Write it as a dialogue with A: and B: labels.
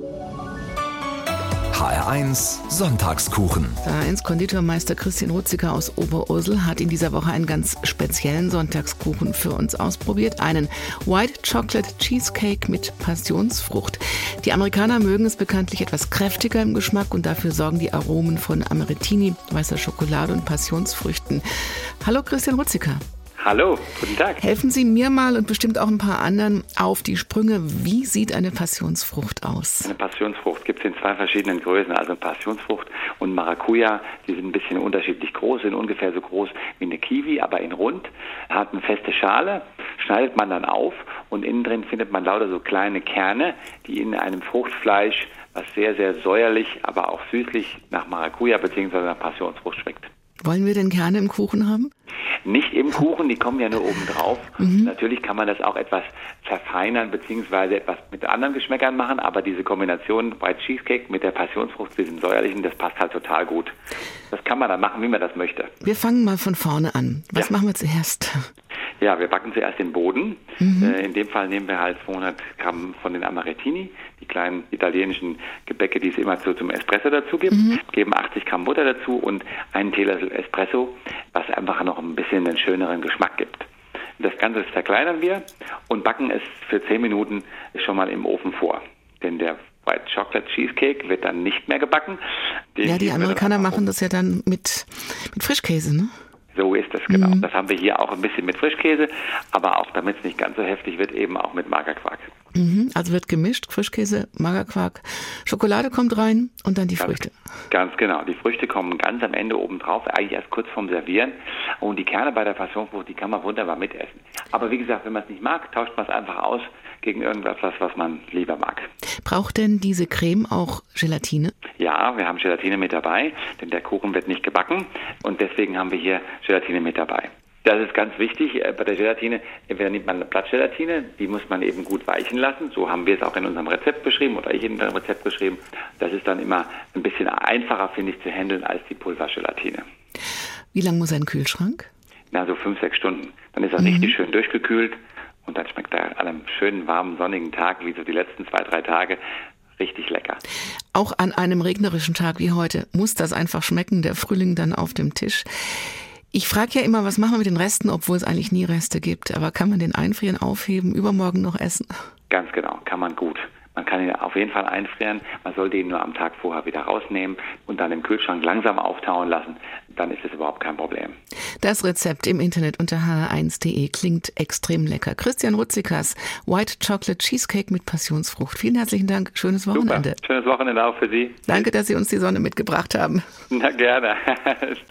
A: HR1 Sonntagskuchen.
B: HR1 Konditormeister Christian Rutziker aus Oberursel hat in dieser Woche einen ganz speziellen Sonntagskuchen für uns ausprobiert. Einen White Chocolate Cheesecake mit Passionsfrucht. Die Amerikaner mögen es bekanntlich etwas kräftiger im Geschmack und dafür sorgen die Aromen von Amarettini, weißer Schokolade und Passionsfrüchten. Hallo Christian Rutziker.
C: Hallo, guten Tag.
B: Helfen Sie mir mal und bestimmt auch ein paar anderen auf die Sprünge. Wie sieht eine Passionsfrucht aus?
C: Eine Passionsfrucht gibt es in zwei verschiedenen Größen. Also Passionsfrucht und Maracuja, die sind ein bisschen unterschiedlich groß, sind ungefähr so groß wie eine Kiwi, aber in rund, hat eine feste Schale, schneidet man dann auf und innen drin findet man lauter so kleine Kerne, die in einem Fruchtfleisch, was sehr, sehr säuerlich, aber auch süßlich nach Maracuja bzw. nach Passionsfrucht schmeckt.
B: Wollen wir denn Kerne im Kuchen haben?
C: Nicht im Kuchen, die kommen ja nur oben drauf. Natürlich kann man das auch etwas verfeinern bzw. etwas mit anderen Geschmäckern machen, aber diese Kombination White Cheesecake mit der Passionsfrucht, diesem säuerlichen, das passt halt total gut. Das kann man dann machen, wie man das möchte.
B: Wir fangen mal von vorne an. Was machen wir zuerst?
C: Ja, wir backen zuerst den Boden. In dem Fall nehmen wir halt 200 Gramm von den Amarettini, die kleinen italienischen Gebäcke, die es immer zum Espresso dazu gibt. Geben 80 Gramm Butter dazu und einen Teelöffel Espresso, was einfach noch ein bisschen einen schöneren Geschmack gibt. Das Ganze verkleinern wir und backen es für 10 Minuten schon mal im Ofen vor. Denn der White Chocolate Cheesecake wird dann nicht mehr gebacken.
B: Ja, die Amerikaner machen das ja dann mit Frischkäse, ne?
C: So ist es, genau. Das haben wir hier auch ein bisschen mit Frischkäse, aber auch, damit es nicht ganz so heftig wird, eben auch mit Magerquark.
B: Also wird gemischt, Frischkäse, Magerquark, Schokolade kommt rein und dann die Früchte.
C: Ganz genau. Die Früchte kommen ganz am Ende oben drauf, eigentlich erst kurz vorm Servieren. Und die Kerne bei der Passionsfrucht, die kann man wunderbar mitessen. Aber wie gesagt, wenn man es nicht mag, tauscht man es einfach aus gegen irgendwas, was man lieber mag.
B: Braucht denn diese Creme auch Gelatine?
C: Ja, wir haben Gelatine mit dabei, denn der Kuchen wird nicht gebacken und deswegen haben wir hier Gelatine mit dabei. Das ist ganz wichtig bei der Gelatine. Entweder nimmt man eine Blattgelatine, die muss man eben gut weichen lassen. So haben wir es auch in unserem Rezept beschrieben oder ich in unserem Rezept beschrieben. Das ist dann immer ein bisschen einfacher, finde ich, zu handeln als die Pulvergelatine.
B: Wie lange muss ein Kühlschrank?
C: Na, so 5-6 Stunden. Dann ist er richtig schön durchgekühlt und dann schmeckt er an einem schönen, warmen, sonnigen Tag, wie so die letzten 2-3 Tage, richtig lecker.
B: Auch an einem regnerischen Tag wie heute muss das einfach schmecken, der Frühling dann auf dem Tisch. Ich frage ja immer, was machen wir mit den Resten, obwohl es eigentlich nie Reste gibt. Aber kann man den einfrieren, aufheben, übermorgen noch essen?
C: Ganz genau, kann man gut. Man kann ihn auf jeden Fall einfrieren. Man sollte ihn nur am Tag vorher wieder rausnehmen und dann im Kühlschrank langsam auftauen lassen. Dann ist es überhaupt kein Problem.
B: Das Rezept im Internet unter hr1.de klingt extrem lecker. Christian Rutzikers White Chocolate Cheesecake mit Passionsfrucht. Vielen herzlichen Dank. Schönes Wochenende.
C: Super. Schönes Wochenende auch für Sie.
B: Danke, dass Sie uns die Sonne mitgebracht haben.
C: Na, gerne.